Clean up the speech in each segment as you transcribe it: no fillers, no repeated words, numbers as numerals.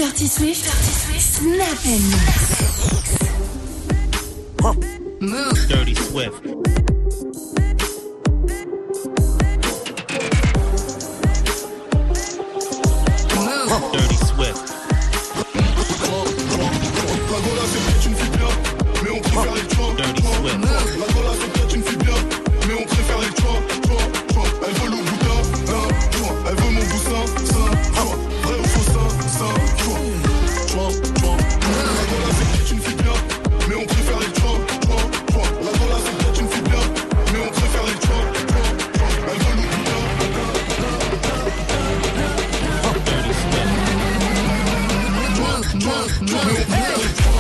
Dirty Swift, Snap and Mix. Move. Dirty Swift. Move. Dirty Swift. La Gola c'est peut-être une fille bien, mais on préfère les choix. Dirty Swift. La Gola c'est peut-être une fille bien, mais on préfère les choix. Elle veut le Bouddha, elle veut mon boussin, vrai ou faux ça, La Gola c'est peut-être une fille bien, mais on préfère les choix. La Gola c'est peut-être une fille bien, mais on préfère les choix. Elle veut le Bouddha. Dirty Swift. Mais on préfère les choix.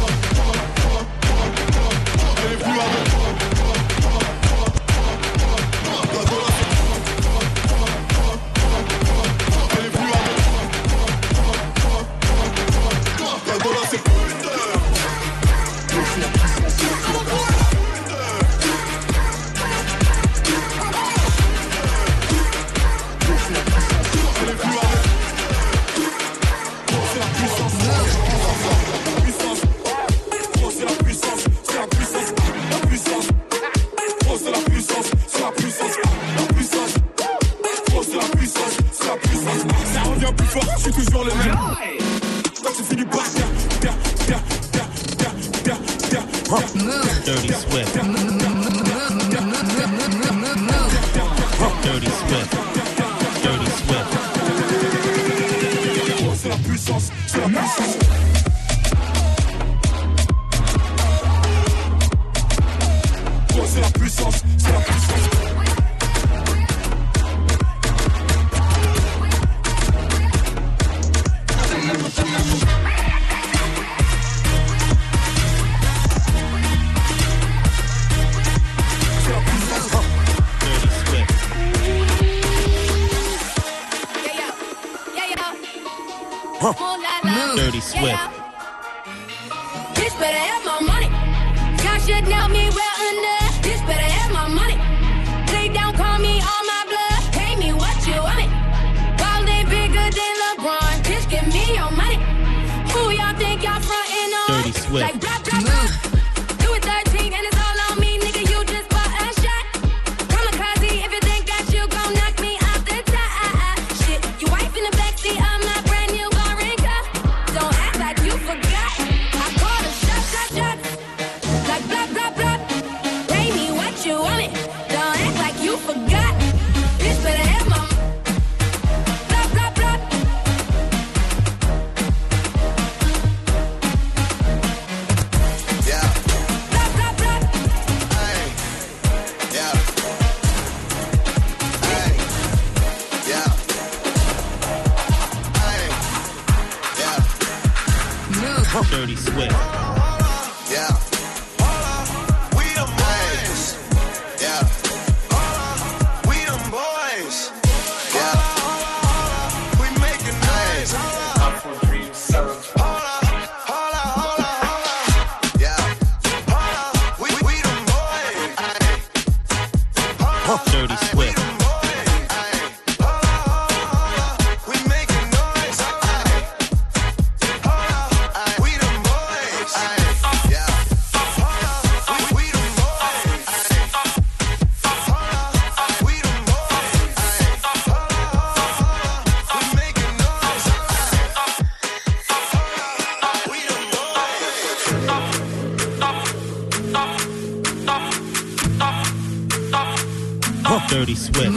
Elle est venue avec toi. La Gola c'est elle est venue avec toi. La Gola c'est je suis toujours le même. Quand tu fais du bac, Dirty Swift. Dirty Swift. Dirty Swift. c'est la puissance, c'est la puissance. C'est la puissance, c'est la puissance. Dirty Swift. Bitch better have my money. Y'all should know me well enough. Bitch better have my money. Lay down, call me all my blood. Pay me what you want it. Ball they bigger than LeBron. Bitch, give me your money. Who y'all think y'all frontin' on? Dirty Swift. Like blah, blah, blah. Do it 13 and it's all on me, nigga. You just bought a shot. Kamikaze, if you think that you gon' knock me off the top. Shit, you wife in the backseat of my brand new foreign car. Don't act like you forgot. I call the shots. Like blah, blah, blah. Pay me what you want it. Don't act like you forgot. Bitch better have my blah, blah, blah. Yeah. Blah, blah, blah. Hey. Yeah. Hey. Yeah. Hey. Yeah. Dirty Swift. Yeah. We them boys. Yeah. We them boys. Yeah. We making noise. Holla. Yeah. We them boys. Dirty Swift. We making noise. We them boys. Yeah. We them boys. We them boys. We making noise. We them Dirty Swift.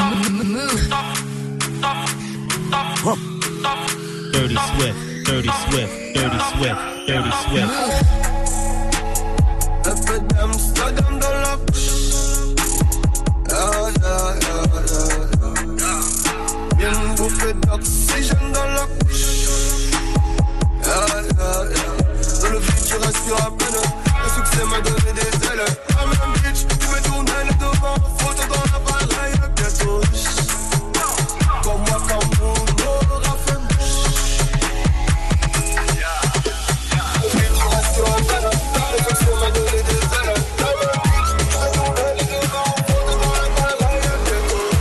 Dirty Swift. Dirty Swift. Dirty Swift. Dirty Swift. Un peu d'Amsterdam dans la bouche. Une bouffée d'oxygène dans la bouche. Dans le vide, tu respires à peine. Le succès m'a donné des ailes. Comme un bitch, tu me tournes le devant. Photo dans l'appareil, bientôt. Comme moi, comme mon aura fait mouche. Le vide, tu respires à peine. Le succès m'a donné des ailes. Comme un bitch, tu me tournes le devant. Photo dans l'appareil, bientôt.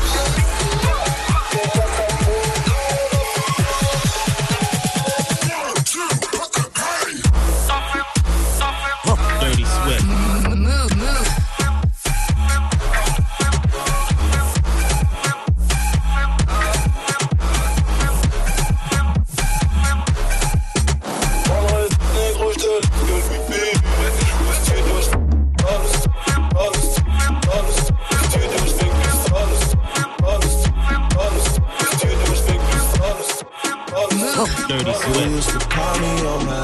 used to call me on my.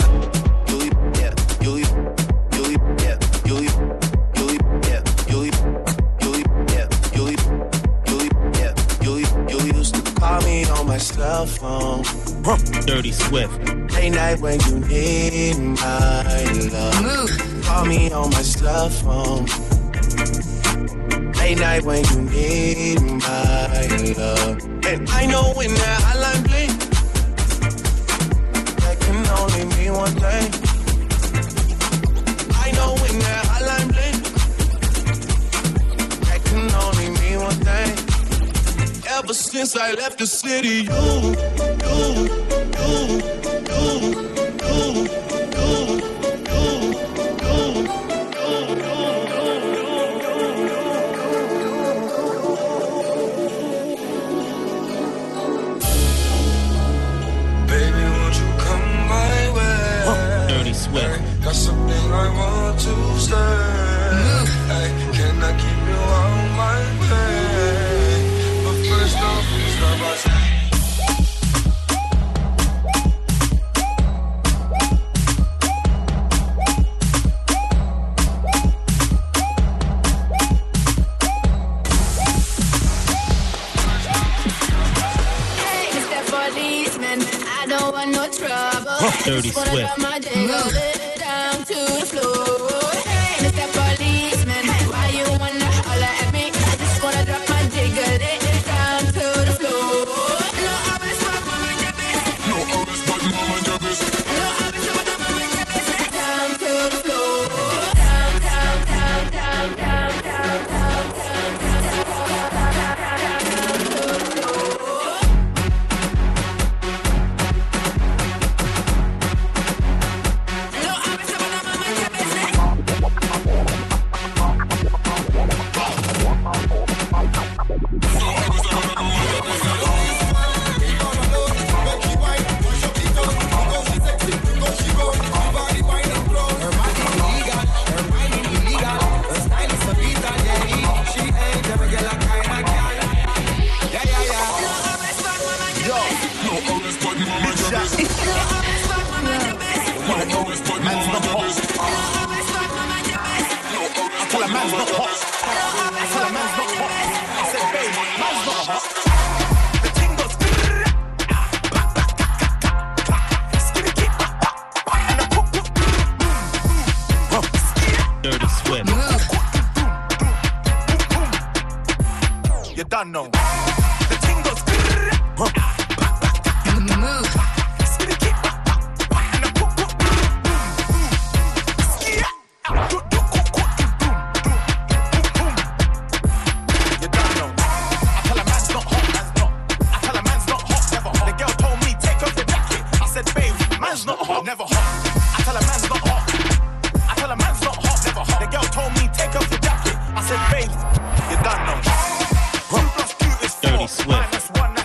On my cell phone, Dirty Swift. Late night when you need my love. Call me on my cell phone. Late night when you need my love. And I know when that hotline bling, that can only mean one thing. I know when that hotline bling, that can only mean one thing. Ever since I left the city, Baby, won't you come my way? Dirty Swift. Got something I want to say. Hey, can I keep you on my way? But first off, start by saying. Dirty Swift. My down to the floor. Hey, Mr. Policeman, why you wanna holler at me? I just wanna drop my jiggle down to the floor. No, I was my mama your business. No, I was my mama your business. No, I was my mama your business. Down to the floor. Down, down, down, down, down, down, down, down, down, down to the floor. Dirty Swift. You done know. The thing goes. Dirty Swift.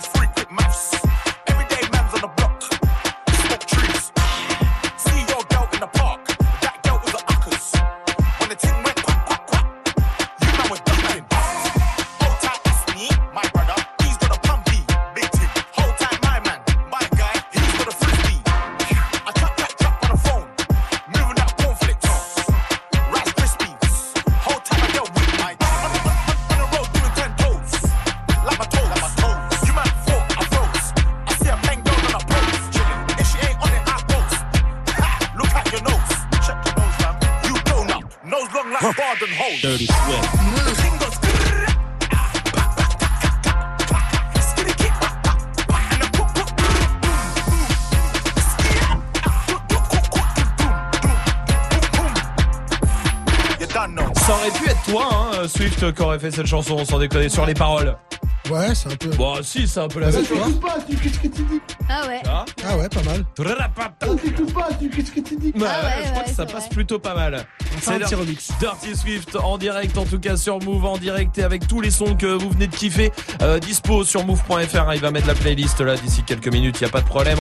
Dirty Swift. Ça aurait pu être toi, hein, Swift, qui aurait fait cette chanson, sans déconner, sur les paroles. Ouais, c'est un peu. Bon, si, c'est un peu la même chose. Qu'est-ce que tu dis? Ah ouais. Ah ouais, pas mal. Ah Qu'est-ce que tu dis? Ouais, je crois que ça passe plutôt pas mal. C'est un petit remix. Dirty Swift en direct, en tout cas sur Move, en direct et avec tous les sons que vous venez de kiffer. Dispo sur move.fr, il va mettre la playlist là d'ici quelques minutes, il n'y a pas de problème.